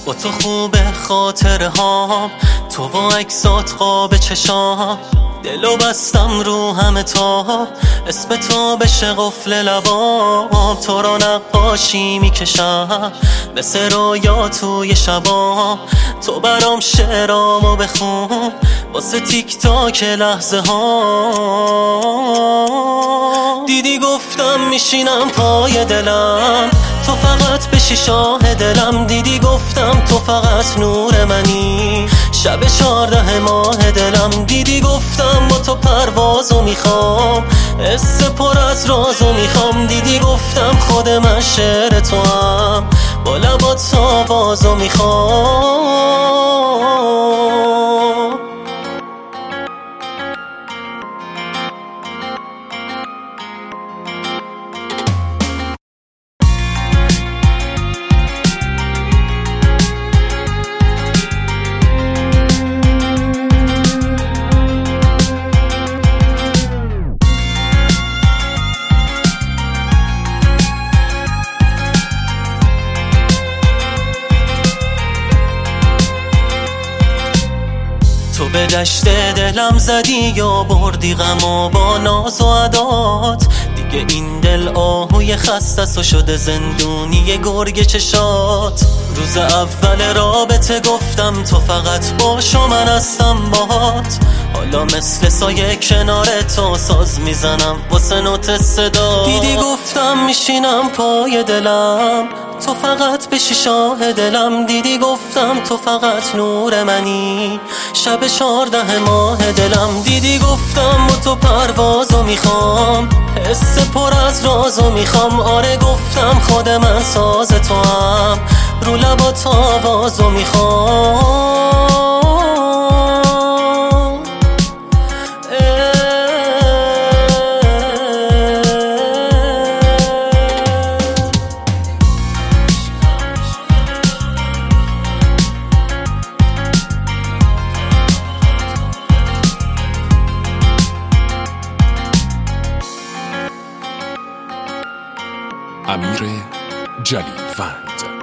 با تو خوبه خاطره هام، تو و عکسات قاب چشام. دلو بستم رو همه تا اسم تو بشه قفل لبام. تو رو نقاشی میکشم مثل رویا توی شبام. تو برام شعرامو بخون واسه تیک تاک لحظه ها. دیدی گفتم میشینم پای دلم، تو فقط بشی شاه دلم. دیدی گفتم تو فقط نور منی، شب 14 ماه دلم. دیدی گفتم با تو پروازو میخوام، حس پر از رازو میخوام. دیدی گفتم خود من شعر تو هم، با لبات آوازو میخوام. تو به دشت دلم زدی یا بردی غمو با ناز و عدات. دیگه این دل آهوی خسته شده زندونی گرگ چشات. روز اول رابطه گفتم تو فقط باش و من هستم باهات. حالا مثل سایه کنار تو ساز میزنم واسه نوت صدا. دیدی گفتم میشینم پای دلم، تو فقط بشی شاه دلم. دیدی گفتم تو فقط نور منی، شب 14 ماه دلم. دیدی گفتم با تو پروازو میخوام، حس پر از رازو میخوام. آره گفتم خود من ساز تو هم، رو لبات آوازو میخوام. امیر جلیلوند.